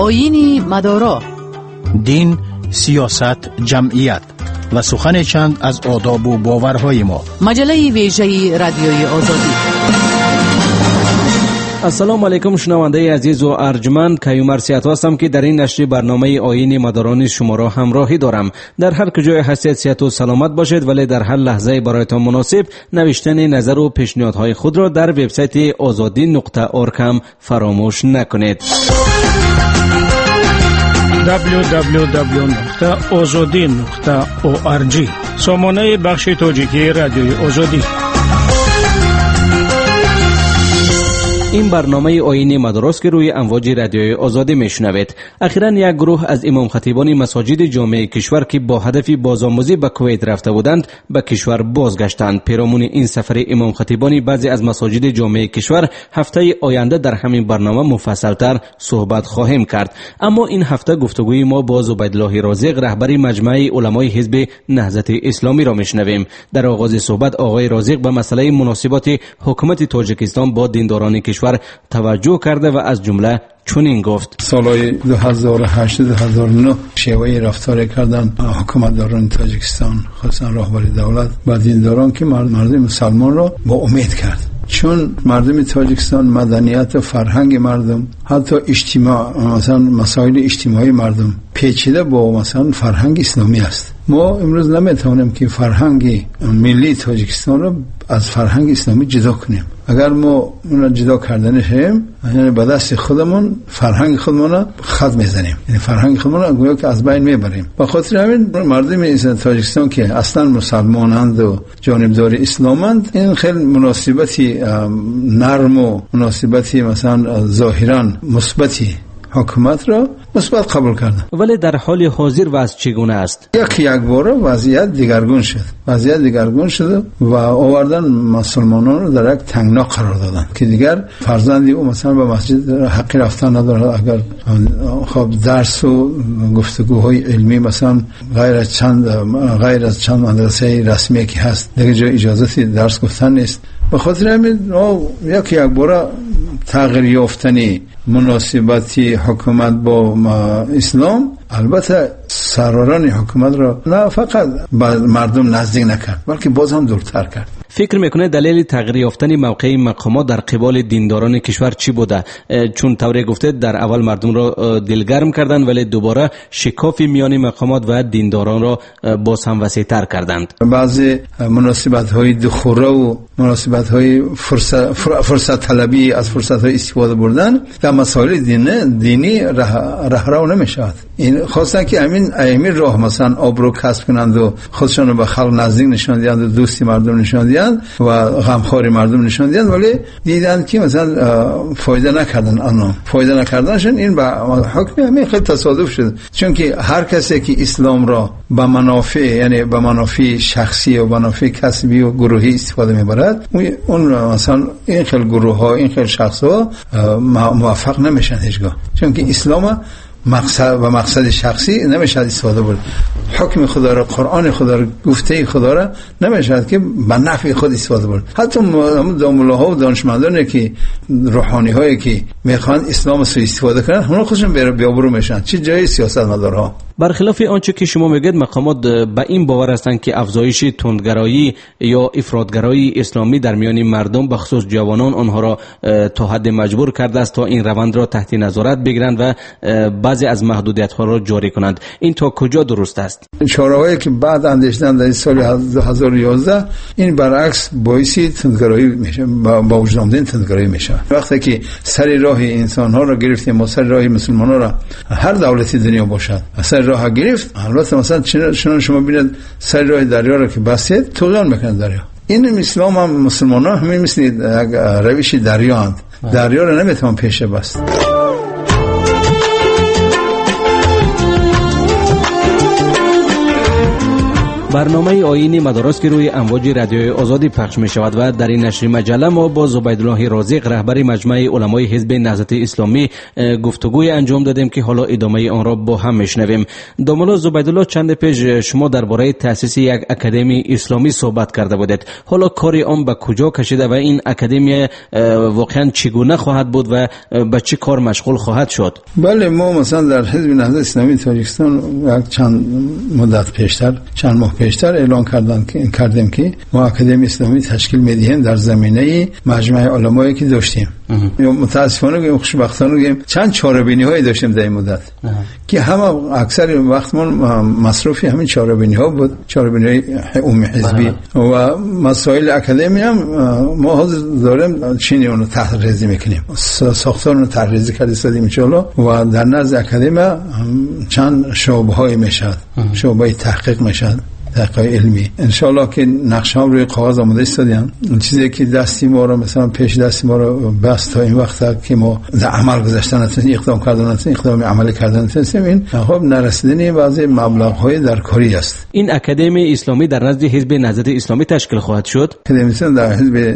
آیین مدارا، دین، سیاست، جمعیت و سخن چند از آداب و باورهای ما. مجله ویژه رادیوی آزادی. السلام علیکم شنونده عزیز و ارجمند، کیومر سیات هستم که در این نشر برنامه آیین مداران شما را همراهی دارم. در هر کجای هستید صحت و سلامت باشید، ولی در هر لحظه برایتان مناسب نوشتن نظر و پیشنهادهای خود را در وبسایت azadi.org هم فراموش نکنید. www.azadi.org سامانه بخش تاجیکی رادیوی آزادی. این برنامه آیین مدارس که روی امواج رادیوی آزادی میشنوید. اخیراً یک گروه از امام خطیبان مساجد جامع کشور که با هدف بازآموزی به کویت رفته بودند به کشور بازگشتند. پیرامون این سفر امام خطیبان بعضی از مساجد جامع کشور هفته آینده در همین برنامه مفصل‌تر صحبت خواهیم کرد. اما این هفته گفتگوی ما با عبیدالله رازق، رهبر مجمع علمای حزب نهضت اسلامی را میشنویم. در آغاز صحبت آقای رازق به مسئله مناسبات حکومت تاجیکستان با دینداران کشور توجه کرده و از جمله چنین گفت: سالهای 2008-2009 شیوه رفتار کردن حکومتداران تاجیکستان، خاصا رهبر دولت، با دینداران که مردم مسلمان را با امید کرد. چون مردم تاجیکستان مدنیت و فرهنگ مردم، حتی اجتماع، مثلا مسائل اجتماعی مردم پیچیده با مثلا فرهنگ اسلامی است. ما امروز نمیتونیم که فرهنگ ملی تاجیکستان رو از فرهنگ اسلامی جدا کنیم. اگر ما اون را جدا کردنشیم، یعنی به دست خودمون فرهنگ خودمون را خط میزنیم، یعنی فرهنگ خودمون را گویا که از بین میبریم. به خاطر همین مردم تاجیکستان که اصلا مسلمانند و جانبدار اسلامند، این خیلی مناسبتی نرم و مناسبتی مثلا ظاهرا مثبتی حکومت را مثبت قبول کردن. ولی در حال حاضر وضع چگونه است؟ یک بار وضعیت دیگرگون شد و آوردن مسلمانان رو در یک تنگنا قرار دادن که دیگر فرزندی او مثلا به مسجد حقی رفتن نداره. اگر خب درس و گفتگوهای علمی مثلا غیر از چند مدرسه رسمی که هست دیگه جای اجازه درس گفتن نیست. به خاطر همین یک بار تغییر یافتنی مناسبتی حکومت با اسلام، البته سروران حکومت را نه فقط مردم نزدیک نکرد بلکه باز هم دورتر کرد. فکر میکنه دلیل تغییر یافتن موقع مقامات در قبال دینداران کشور چی بوده؟ چون طوری گفته در اول مردم را دلگرم کردند ولی دوباره شکافی میان مقامات و دینداران را باز هم وسیع‌تر کردند. بعضی مناسبت‌های دخوره و مناسبت‌های فرصت طلبی از فرصت‌های استفاده بردن در مسائل دینی رهرو نمی‌شود. این خواستن که همین راه مثلا آبرو کسب کنند و خودشون رو به خلق نزدیک نشان دهند و دوستی مردم نشان دهند و غمخواری مردم نشان دهند، ولی دیدند که مثلا فایده نکردنشون این به حکم همین خیلی تصادف شد. چون که هر کسی که اسلام را به منافع، یعنی به منافع شخصی و منافع کسبی و گروهی استفاده میبرد، اون مثلا این خیلی گروه‌ها، این خیلی شخص‌ها موفق نمیشن هیچگاه. چون که اسلام مقصد شخصی نمیشه استفاده برد. حکم خدا را، قرآن خدا را، گفته خدا را نمیشه که به نفع خود استفاده برد. حتی ملاها و دانشمندانی که روحانی هایی که میخوان اسلام سو استفاده کنن، اونا خودشون بیابرو میشن. چه جای سیاست مدارها. برخلاف آنچه که شما میگید، مقامات به این باور هستند که افزایش تندگرایی یا افراطگرایی اسلامی در میان مردم به خصوص جوانان آنها را تا حد مجبور کرده است تا این روند را تحت نظارت بگیرند و بعضی از محدودیت ها را جاری کنند. این تا کجا درست است؟ چاره‌هایی که بعد اندیشیدن در سال 2011 این برعکس باعث تندگرایی میشه، با وجود آمدن تندگرایی میشه. وقتی که سر راه انسان ها را گرفتیم، ما سر راه مسلمان ها را، هر دولتی دنیا باشد سر راه گرفت، البته مثلا چنان شما ببینید سر راه دریا را که بسید طغیان میکنه دریا. این اسلام هم مسلمان ها همین مثل روش دریا اند. دریا را نمیتوان پیشه بست. برنامه آیین مدارس که روی امواج رادیوی آزادی پخش می شود و در این نشر مجله ما با زبیدالله رازق رهبر مجمع علمای حزب نهضت اسلامی گفتگوی انجام دادیم که حالا ادامه آن را با هم میشنویم. داملا زبیدالله، چند پیش شما درباره تأسیس یک اکادمی اسلامی صحبت کرده بودید. حالا کاری آن به کجا کشیده و این اکادمی واقعا چگونه خواهد بود و به چه کار مشغول خواهد شد؟ بله، ما مثلا در حزب نهضت اسلامی تاجیکستان چند مدت پیشتر، چند ماه پیشتر اعلان کردیم که ما اکادمی اسلامی تشکیل میدیم در زمینه مجمع علمایی که داشتیم. متاسفانه گویم، خوشبختانه گویم، چند چاره‌بینی هایی داشتیم در این مدت که همه اکثر وقتمون مصروفی همین چاره‌بینی ها بود، چاره‌بینی های عمومی حزبی و مسائل اکادمی هم ما حاضر داریم چینی اونو تحریزی میکنیم، ساختار اونو تحریزی کردیم ان شاء الله. و در نزد اکادمی چند شعبه های میشد، شعبه تحقیق میشد، تحقیق علمی ان شاء الله که نقشه هم روی کاغذ آماده استادیم. این چیزی که دستی ما رو مثلا پیش دستی ما رو بس تا این وقت که ما در عمل گذاشتن نتونیم، اقدام کردن نتونیم، اقدام عملی کردن نتونیم، این خب نرسیدن بعضی مبلغ‌های در کاری است. این اکادمی اسلامی در نزد حزب نهضت اسلامی تشکیل خواهد شد. اکادمی در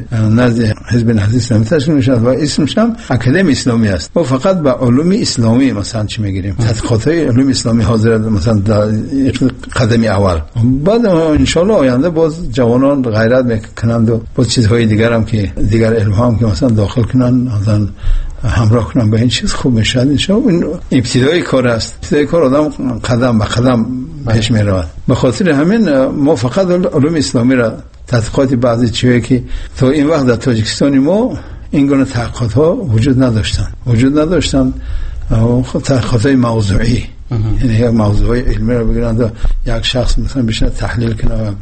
حزب نهضت اسلامی تشکیل میشه و اسمش هم اکادمی اسلامی است. ما فقط به علوم اسلامی مثلا چی میگیریم، تحقیقات علوم اسلامی حاضر مثلا در قدمی اول. بعد ان شاء الله آینده باز جوانان غیرت میکنند و باز چیزهای دیگر هم که دیگر علم هم که مثلا داخل کنن، مثلا همراه کنن به این چیز خوب میشه. ان شاء الله این ابتدای کار است. ابتدای کار آدم قدم به قدم پیش میرود. به خاطر همین ما فقط علوم اسلامی را تحقیقات بعضی چیزی که تا این وقت در تاجیکستان ما این گونه تحقیقات ها وجود نداشتن خب تحقیقات های موضوعی، یعنی یک موضوع علمی رو بگیرند و یک شخص مثلا بشه تحلیل کنه و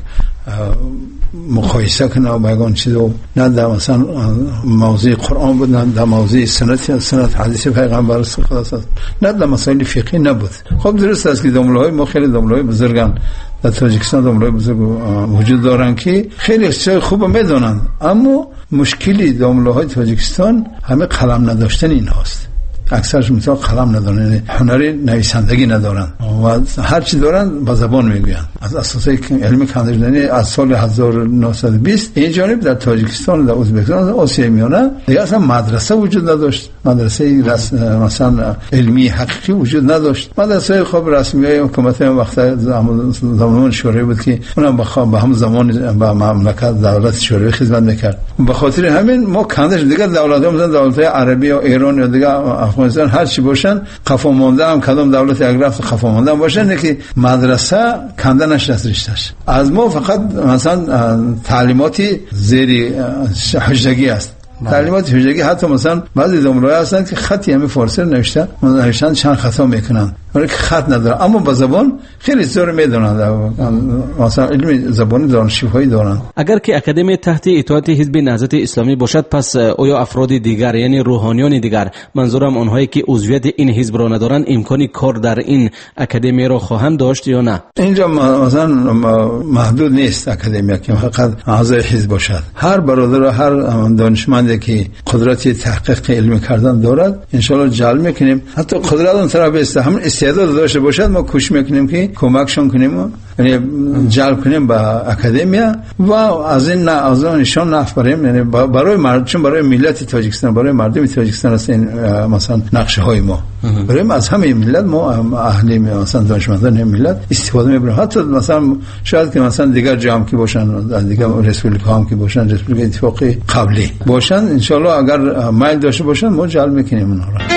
مقایسه کنه و بگن چیزو، نه در مثلا موضوع قرآن بود، نه در موضوع سنت حدیث پیغمبر صلی الله علیه و نه در مسائل فقهی نبود. خب درست است که دامله‌های ما خیلی دامله‌های بزرگن در تاجیکستان، دامله‌های بزرگ وجود دارن که خیلی چیزای خوب میدونن، اما مشکلی دامله‌های تاجیکستان همه قلم نداشتن این هاست. اکثرش مثلا قلم ندارن، هنری نویسندگی ندارن و هر چی دارن با زبان میگوین. از اساسای علمی کاندیدانی از سال 1920 این جانب در تاجیکستان، در ازبکستان، آسیای میانه دیگه اصلا مدرسه وجود نداشت، مدرسه مثلا علمی حقیقی وجود نداشت. مدرسه خب رسمی های حکومت وقت زمان شوروی بود که اونم به هم زمان به مملکت دولت شوروی خدمت میکرد. به خاطر همین ما کاندش دیگه دولت‌ها مثلا دولت‌های عربی و ایران یا دیگه افغانستان هر چی باشن قفا مونده هم کدام دولت یک رفت قفا مونده باشن که مدرسه کنده نشد رشتهش. از ما فقط مثلا تعلیماتی زیر حجگی است، تعلیمات حجگی. حتی مثلا بعضی دامله‌ها هستن که خطی همه فارسی نوشتن چند خطا میکنن ولی که خط نداره، اما با زبان خیلی زور میدونن، مثلا علم زبانی دانشجوهایی دارن. اگر که اکادمی تحت اطاعت حزب نهضت اسلامی باشد، پس آیا افراد دیگر یعنی روحانیان دیگر، منظورم آنهایی که عضویت این حزب را ندارند، امکانی کار در این اکادمی را خواهند داشت یا نه؟ اینجا مثلا محدود نیست اکادمی که فقط اعضای حزب باشد. هر برادر و هر دانشمندی که قدرت تحقیق علمی کردن دارد ان شاء الله جلب میکنیم. حتی قدرت اون طرف است، همون استعداد داشته باشد ما کوشش میکنیم که کمکشون کنیم، یعنی جلب کنیم به اکادمی و از این نشان نفع بریم، یعنی برای مردم، چون برای ملت تاجیکستان، برای مردم تاجیکستان است این مثلا نقشه های ما برای از همه ملت، ما اهل مثلا دانشمندان ملت استفاده میبریم. حتی مثلا شاید که مثلا دیگر جام که باشن، دیگر رسپولیکا هم که باشن، رسپولیک اتفاقی قبلی باشن، ان شاء الله اگر میل داشته باشن ما جلب میکنیم اونها را.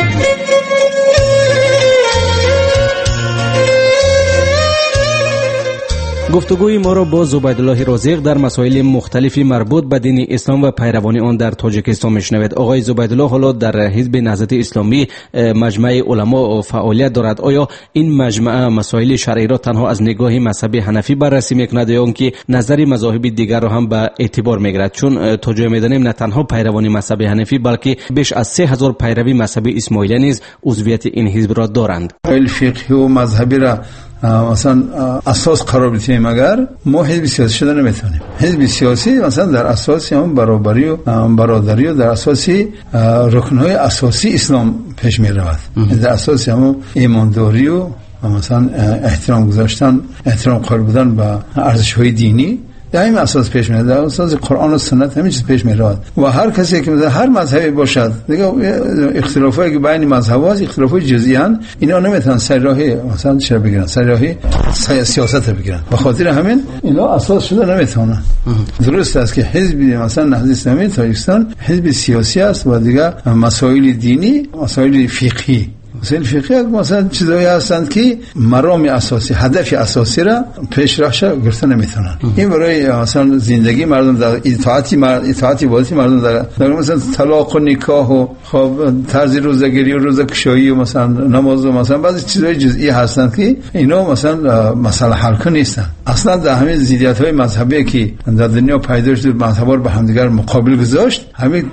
گفتگوی ما را با زبیدالله رازق در مسائل مختلفی مربوط به دین اسلام و پیروان آن در تاجیکستان میشنوید. آقای زبیدالله حالا در حزب نهضت اسلامی مجمع علما فعالیت دارد. آیا این مجمع مسائل شرعی را تنها از نگاه مذهب حنفی بررسی میکند یا اینکه نظر مذاهب دیگر را هم به اعتبار میگیرد؟ چون تا جای میدانیم نه تنها پیروان مذهب حنفی بلکه بیش از 3000 پیروی مذهب اسماعیلی نیز عضویت این حزب را دارند. فقهی و مذهبی را مثلا اساس قرار بدیم، اگر ما حزب سیاسی شده نمیتونیم. حزب سیاسی مثلا در اساس هم برابری و برادری و در اساس رکنهای اساسی اسلام پیش می رود، در اساس هم ایمانداری و و مثلا احترام گذاشتن، احترام قائل بودن به ارزش‌های دینی، در این اساس پیش میاد، در اساس قرآن و سنت همین چیز پیش میاد. و هر کسی که مثلا هر مذهبی باشد دیگه اختلافایی که بین مذهب‌ها است، اختلافای جزئی ان، اینا نمیتونن سر راه مثلا چه بگیرن، سر راه سیاست بگیرن. به خاطر همین اینا اساس شده نمیتونن. درست است که حزب مثلا نهضت اسلامی تاجیکستان حزب سیاسی است و دیگه مسائل دینی، مسائل فقهی، مسائل فقهی مثلا چیزایی هستند که مرام اساسی، هدف اساسی را پیش راهش گرفته نمیتونن. این برای مثلا زندگی مردم در اطاعتی والدی مردم در مثلا طلاق و نکاح و خب طرز روزگیری و روزکشایی و مثلا نماز و مثلا بعضی چیزای جزئی هستند که اینا مثلا مسئله حل کن نیستن. اصلا در همین زیدیت‌های مذهبی که در دنیا پیدا شد، مذهب‌ها رو به همدیگر مقابل گذاشت، همین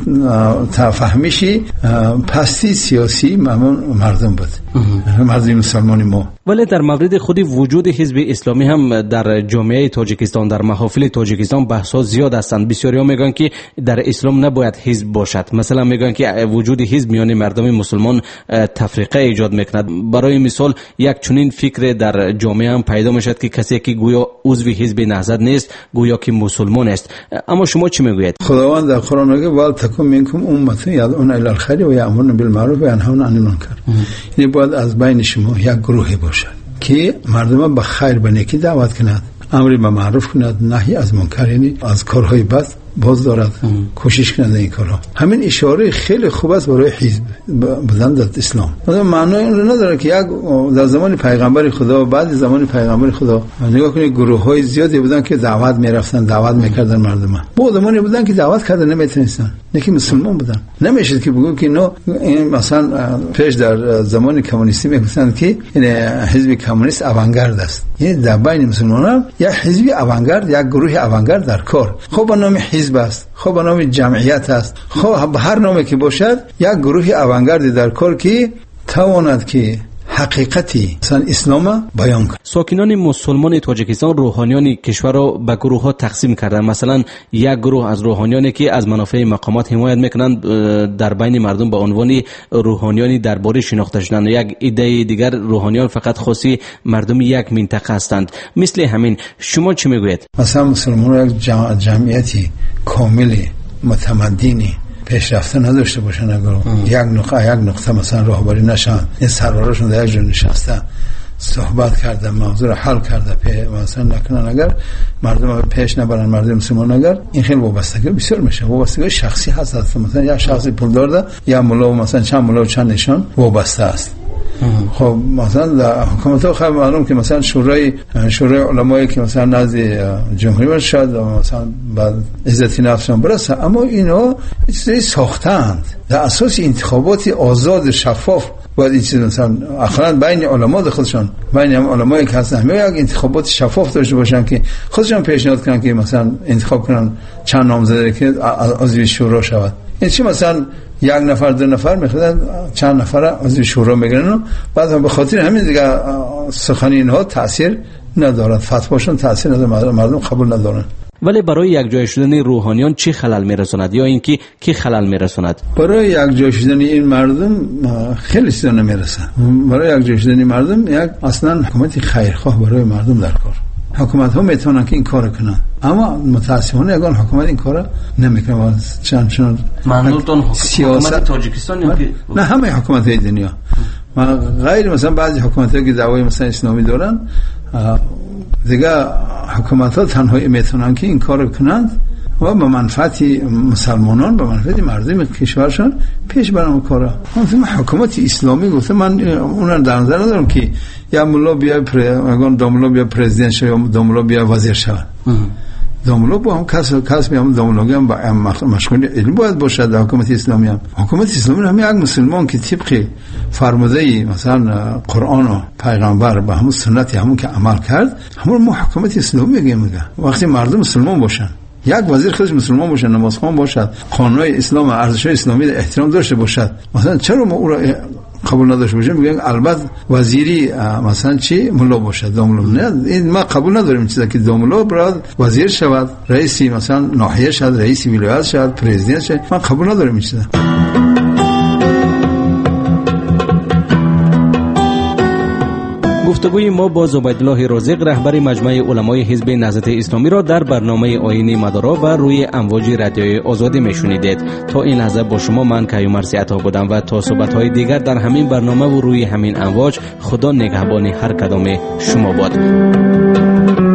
تفاهمشی پستی سیاسی مردم بود، مردم مسلمانی ما. ولی در مورد خود وجود حزب اسلامی هم در جامعه تاجیکستان، در محافل تاجیکستان بحث‌ها زیاد هستند. بسیاری‌ها میگن که در اسلام نباید حزب باشد. مثلا میگن که وجود حزب میان مردم مسلمان تفریقه ایجاد میکند. برای مثال یک چنین فکر در جامعه هم پیدا میشد که کسی که گویا عضو حزب نهضت نیست گویا که مسلمان است. اما شما چی میگویید؟ خداوند در قرآن میگه وال تکون منکم امه یدعون الی الخیر و یأمرون بالمعروف و ینهون عن المنکر. یعنی باید از بین شما یک گروهی باشد که مردم به خیر و نیکی دعوت کند، امر به معروف کند، نهی از منکر، یعنی از کارهای بد باز دارد، کوشش کنند این کارها. همین اشاره خیلی خوب است برای حزب بودن در اسلام. مثلا معنی نداره که یک در زمان پیغمبر خدا و بعد زمان پیغمبر خدا نگاه کنید گروه‌های زیادی بودن که دعوت می‌رفتن، دعوت می‌کردن مردم. آدمانی بودن که دعوت کردن نمی‌تونستن، نه که مسلمان بودن. نمیشه که بگو که این مثلا پیش در زمان کمونیستی میگفتن که این حزب کمونیست آوانگارد است. یعنی در بین مسلمانان یک حزب آوانگارد، یک گروه آوانگارد در کار. خب به نام حزب است، خب به نام جمعیت است، خب هر نامی که باشد یک گروه آوانگاردی در کار که تواند که حقیقتی مثلا اسلام بیان کنه. ساکنان مسلمان تاجیکستان روحانیان کشور را به گروه ها تقسیم کردند. مثلا یک گروه از روحانیانی که از منافع مقامات حمایت میکنند در بین مردم به عنوان روحانیانی درباره شناخته شدند. یک ایده دیگر روحانیان فقط خاصی مردم یک منطقه هستند. مثل همین شما چی میگویید؟ مثلا مسلمان یک جمعیتی کاملی متمدنی پیشرفته نداشته باشن، اگر یک نقطه مثلا راهبری نشن، این سروراشون در یک جا نشسته صحبت کرده، موضوع را حل کرده مثلا نکنن، اگر مردم پیش نبرن، مردم مسلمان، اگر این خیلی وابستگی بسیار میشه. وابستگی شخصی هست. مثلا یک شخصی پول داره یا مولا مثلا چند مولا و چند نشان وابسته است. خب مثلا در حکومت‌ها خیلی معلوم که مثلا شورای علمایی که مثلا نزد جمهوری باشد مثلا بعد عزتی نفسشون برسه، اما اینا چیزی ساختند در اساس انتخابات آزاد شفاف. باید این چیز مثلا اخلاً بین علما خودشون، بین هم علمایی که هستن یک انتخابات شفاف داشته باشن که خودشون پیشنهاد کنن که مثلا انتخاب کنن چند نامزد که عضو شورا شود. این چی مثلا یک نفر دو نفر میخواد چند نفر عضو شورا میگیرن و بعد به خاطر همین دیگه سخن اینها تاثیر ندارد، فتواشون تاثیر نداره، مردم قبول ندارن. ولی برای یک جای شدن روحانیان چی خلل میرساند یا اینکه کی خلل میرساند؟ برای یک جای شدن این مردم خیلی چیزا نمیرسه. برای یک جای شدن مردم یک اصلا حکومت خیرخواه برای مردم در کار. حکومت ها میتونن که این کار کنن، اما متاسفانه اگر حکومت این کار نمیکنه، چون منظورتون حکومت تاجیکستان نه همه حکومت های دنیا غیر مثلا بعضی حکومت ها که دعوای مثلا اسلامی دارن دیگه حکومت ها تنهایی میتونن که این کار کنند و به منفعت مسلمانان، به منفعت مردم کشورشان پیش برن کارا. من حکومت اسلامی گفتم، من اون در نظر ندارم که یا مولا بیا دوملا بیا پرزیدنت شه یا دوملا بیا وزیر شه. دوملا با هم کس میام دوملا هم مشغول علم باید باشه. در حکومت اسلامی هم حکومت اسلامی هم یک مسلمان که طبق فرموده مثلا قرآن و پیغمبر به همون سنتی همون که عمل کرد، همون ما حکومت اسلامی میگه وقتی مردم مسلمان باشن، یک وزیر خودش مسلمان باشه، نمازخوان باشد، قانونهای اسلام و ارزش‌های اسلامی احترام داشته باشد، مثلا چرا ما او را قبول نداشته باشیم؟ میگن البته وزیری مثلا چی مولا باشد، دوملا نه، این ما قبول نداریم چیزی که دوملا برای وزیر شود، رئیس مثلا ناحیه شود، رئیس ولایت شود، پرزیدنت شود، ما قبول نداریم این چیزا. گفتگوی ما با عبیدالله رازق رهبر مجمع علمای حزب نهضت اسلامی را در برنامه آیین مدارا و روی امواج رادیوی آزادی میشنیدید. تا این لحظه با شما من کیومرثی عطا بودم و تا صحبت‌های دیگر در همین برنامه و روی همین امواج، خدا نگهبان هر کدام شما باد.